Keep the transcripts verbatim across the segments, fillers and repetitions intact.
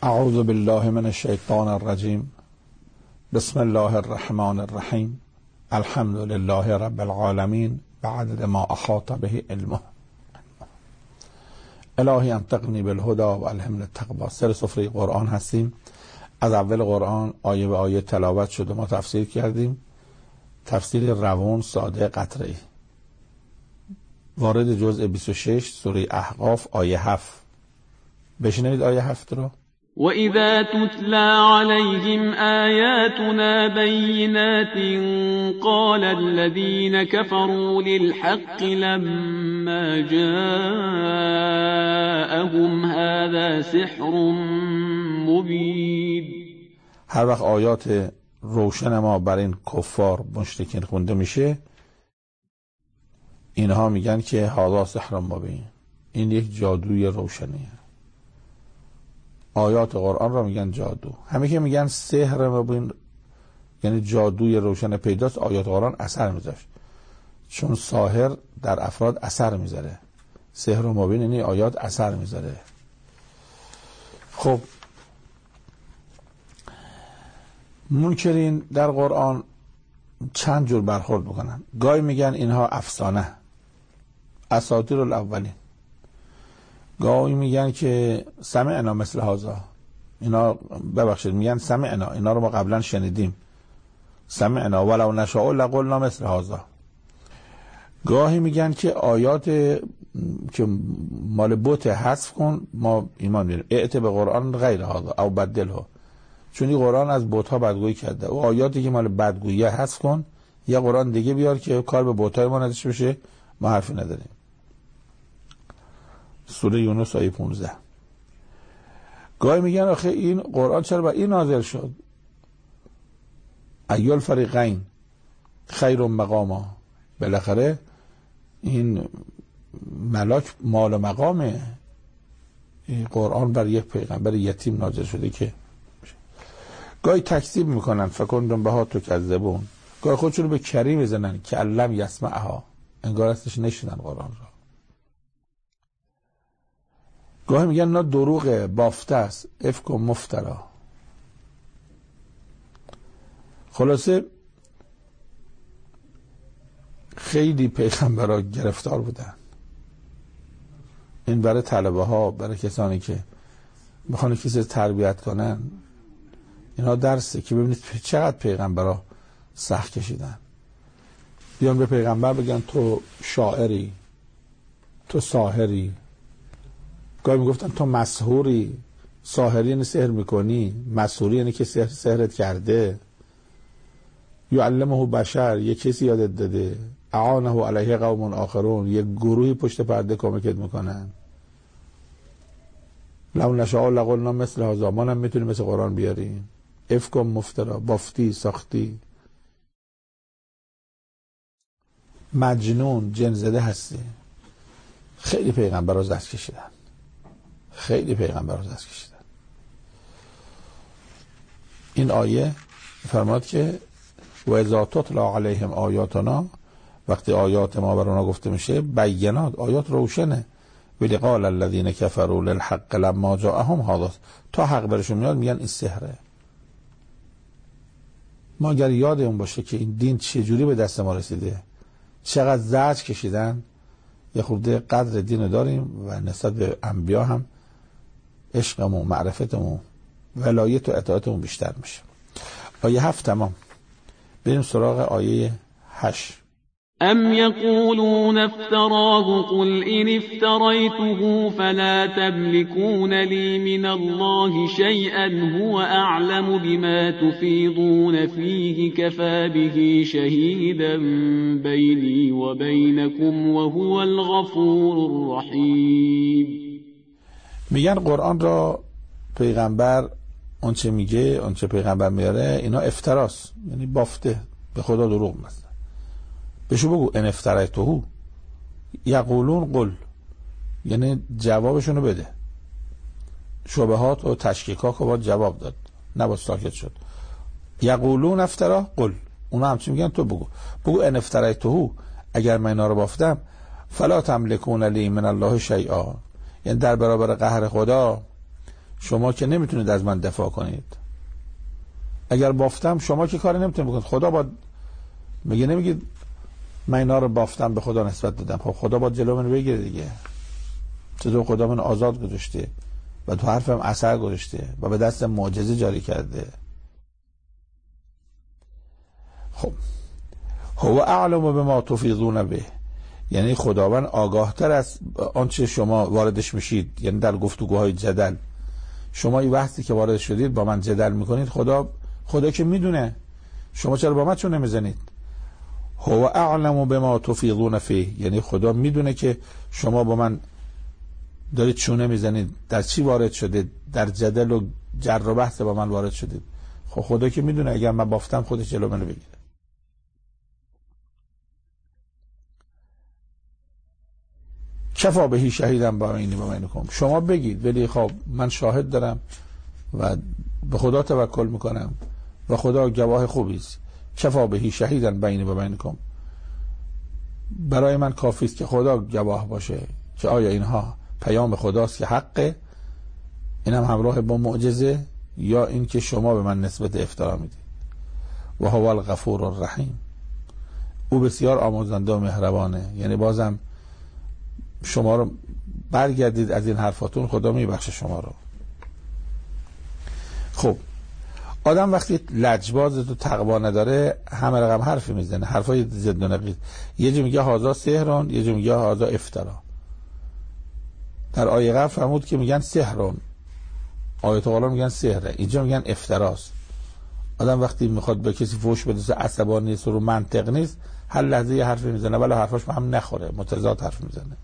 اعوذ بالله من الشیطان الرجیم. بسم الله الرحمن الرحیم. الحمد لله رب العالمین بعدد ما احاط به علمه. الهی انطقنی بالهدی و الهمنی التقوی. سر سفره قرآن هستیم. از اول قرآن آیه به آیه تلاوت شده، ما تفسیر کردیم. تفسیر روان ساده قطره‌ای. وارد جزء بیست و شش سوره احقاف آیه هفت. بشنوید آیه هفت رو. وَإِذَا تُتْلَى عَلَيْهِمْ آيَاتُنَا بَيِّنَاتٍ قَالَ الَّذِينَ كَفَرُوا لِلْحَقِّ لَمَّا جَاءَهُمْ هَذَا سِحْرٌ مُبِينٌ. هر وقت آیات روشن ما بر این کفار مشرکین خونده میشه، اینها میگن که هذا سحر مبین، این یک جادوی روشنیه. آیات قرآن را میگن جادو. همه که میگن سحر مبین یعنی جادوی روشن پیداست، آیات قرآن اثر میذاشت، چون ساحر در افراد اثر میذاره. سحر مبین یعنی آیات اثر میذاره. خب منکرین در قرآن چند جور برخورد میکنن. گاهی میگن اینها افسانه، اساطیر الاولین. گاهی میگن که سمعنا مثل هذا، اینا ببخشید میگن سمعنا، اینا رو ما قبلا شنیدیم. سمعنا ولو نشاء لقلنا مثل هذا. گاهی میگن که آیات که مال بت حذف کن ما ایمان میاریم. ائت به قرآن غیر هذا او بدله، چون این قرآن از بت ها بدگویی کرده. او آیاتی که مال بدگویی حذف کن، یه قرآن دیگه بیار که کار به بت های ما نداشته بشه، ما حرفی نداریم. سوره یونس آیه پانزده. گاهی میگن آخه این قرآن چرا با این نازل شد؟ ایال فریقین خیر مقاما. بالاخره این ملاک مال و مقامه. این قرآن بر یک پیغمبر یتیم نازل شده که گاهی تکذیب میکنن فکنتم بها تکذبون. گاهی خودشون رو به کری میزنن که علم یسمعها، انگار استش نشیدن قرآن را. گاهی میگن نه دروغه، بافته است، افک و مفترا. خلاصه خیلی پیغمبرها گرفتار بودن. این برای طلبه ها، برای کسانی که میخوان کسی تربیت کنن، اینا درسه که ببینید چقدر پیغمبرها سخت کشیدن. بیان به پیغمبر بگن تو شاعری، تو ساحری. گاهی میگفتن تو مسحوری. ساحری یعنی سحر میکنی، مسحوری یعنی که سحر سحرت کرده. یعلمه بشر، یک کسی یادت داده. اعانه علیه قوم آخرون، یک گروهی پشت پرده کمکت میکنن. لو نشاء لقلنا مثل هذا، ما هم میتونیم مثل قرآن بیاریم. افک مفترا، بافتی، ساختی. مجنون، جن زده هستی. خیلی پیغمبر رو دست کشیدن. خیلی پیغمبر رو دست کشیدن. این آیه فرماد که و اذا تتلی علیهم آیاتنا، وقتی آیات ما بر اونا گفته میشه، بینات، آیات روشنه. ولی قال الذین کفروا للحق لما جاءهم هذا، تا حق برشون میاد میگن این سحره. ما اگر یادمون باشه که این دین چجوری به دست ما رسیده، چقدر زجر کشیدن، یه خورده قدر دین داریم و نسبت به انبیا هم عشقمون، معرفتمون، ولایت و اطاعتمون بیشتر میشه. آیه هفت تمام. بریم سراغ آیه هشت. ام یقولون افتراه قل این افتریته فلا تملكون لی من الله شیئا هو اعلم بما تفیضون فیه کفی به شهیدا بینی و بینکم و هو الغفور الرحیم. میگن قرآن را پیغمبر اونچه میگه، اونچه پیغمبر میاره، اینا افتراست، یعنی بافته، به خدا دروغ میگه. بهشو بگو ان افتریته. یقولون قل، یعنی جوابشونو بده. شبهات و تشکیکات رو باید جواب داد، نباید ساکت شد. یقولون افترا قل، اونا هم چی میگن؟ تو بگو. بگو ان افتریته، اگر من اینا رو بافتم، فلا تملکون لی من الله شیئا، یعنی در برابر قهر خدا شما که نمیتونید از من دفاع کنید. اگر بافتم شما که کاری نمیتونید بکنید. خدا باید میگه، نمیگید من اینا رو بافتم به خدا نسبت دادم. خب خدا باید جلو منو بگیره دیگه. چطور خدا من آزاد گذاشته و تو حرفم اثر گذاشته و به دست معجزه جاری کرده. خب هو اعلم بما تفیضون به، یعنی خداوند آگاه تر از آنچه شما واردش میشید. یعنی در گفتگوهای جدل شما این وقتی که وارد شدید با من جدل میکنید، خدا خدا که میدونه، شما چرا با من چون نمیزنید؟ هو اعلم بما تفیضون فیه، یعنی خدا میدونه که شما با من دارید چونه میزنید، در چی وارد شدید، در جدل و جر و بحث با من وارد شدید. خب خدا که میدونه اگر من بافتم خودش جلو منو بگیره. کفا بهی شهیدم بینی و بینکم، شما بگید ولی خب من شاهد دارم و به خدا توکل میکنم و خدا گواه خوبی است. کفا بهی شهیدن بینی و بینکم، برای من کافی است که خدا گواه باشه که آیا اینها پیام خداست که حقه، اینم همراه با معجزه، یا این که شما به من نسبت افترا میدید. و هو الغفور الرحیم، او بسیار آمرزنده و مهربانه. یعنی بازم شما رو برگردید از این حرفاتون، خدا میبخشه شما رو. خب آدم وقتی لجباز تو تقوا نداره همه رقم حرفی میزنه، حرفای ضد و نقیض. یه جا میگه هازا سحرون، یه جا میگه هازا افترا. در آیه قبل فرمود که میگن سحرون، آیه والا میگن سحره، اینجا میگن افتراست. آدم وقتی میخواد به کسی فوش بده، عصبانی نیست و رو منطق نیست، هر لحظه یه حرفی میزنه ولی حرفاش به هم نخوره، متضاد حرف میزنه.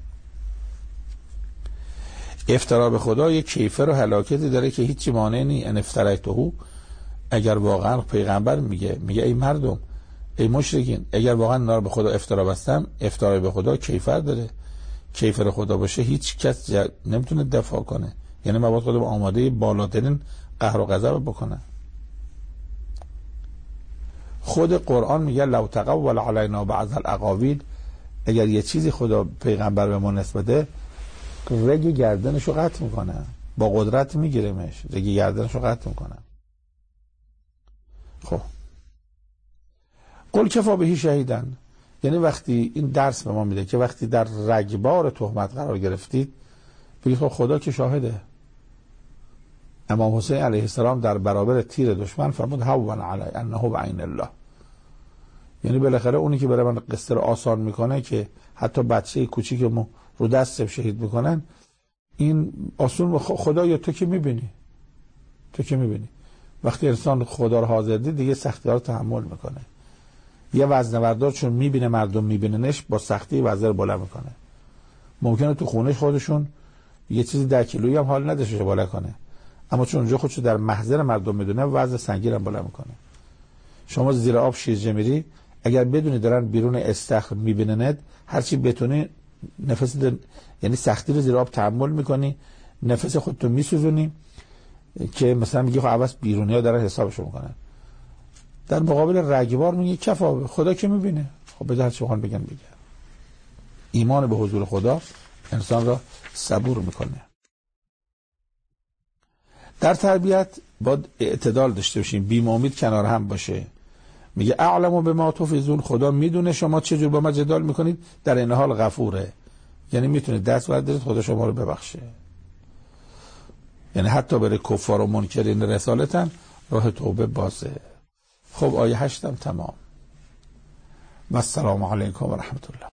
افترا به خدا یک کیفر و هلاکتی داره که هیچی مانع نی. ان افتریته، اگر واقعا پیغمبر میگه میگه ای مردم، ای مشرکین، اگر واقعا نار به خدا افترا بستم، افترا به خدا کیفر داره. کیفر خدا باشه هیچ کس ج... نمیتونه دفاع کنه. یعنی من باید خودم آماده بالاترین قهر و غضب بکنم. خود قرآن میگه لو تقول علینا بعض الاقاویل، اگر یه چیزی خدا پیغمبر به ما نسبته، رگ گردنشو قطع میکنه، با قدرت میگیرمش، رگ گردنشو قطع میکنه. خب قل کفا بهی شهیدن، یعنی وقتی این درس به ما میده که وقتی در رگبار تهمت قرار گرفتید بگید خب خدا که شاهده. امام حسین علیه السلام در برابر تیر دشمن فرمود هون علی انه بعین الله، یعنی بالاخره اونی که برای من قصه رو آسان میکنه که حتی بچه کوچیکمو رو دستم شهید میکنن، این آسون خدا، یا تو که میبینی، تو که میبینی. وقتی انسان خدا رو حاضر دید دیگه سختی ها رو تحمل میکنه. یه وزنه‌بردار چون میبینه مردم میبیننش، با سختی وزنه رو بالا میکنه. ممکنه تو خونش خودشون یه چیزی ده کیلویی هم حال نداشته بالا کنه، اما چون اونجا خودشو در محضر مردم میدونه وزن سنگین هم بالا میکنه. شما زیر آب شیرجه میری، اگر بدونی دارن بیرون استخر میبیننت، هرچی بتونی نفس در... یعنی سختی رو زیر آب تحمل میکنی، نفس خودتو میسوزونی که مثلا میگی خب عوض بیرونی ها دارن حسابشو میکنن. در مقابل رگبار میگه کفا، خدا که میبینه. خب به هر چی بخوان بگن بگن. ایمان به حضور خدا انسان را صبور میکنه. در تربیت باید اعتدال داشته باشیم، بیم امید کنار هم باشه. میگه اعلم بما تفیضون، خدا میدونه شما چه جور با ما جدال میکنید، در این حال غفوره، یعنی میتونه دست بردارید خدا شما رو ببخشه. یعنی حتی برای کفار و منکرین رسالتن راه توبه بازه. خب آیه هشتم تمام. و السلام علیکم و رحمت الله.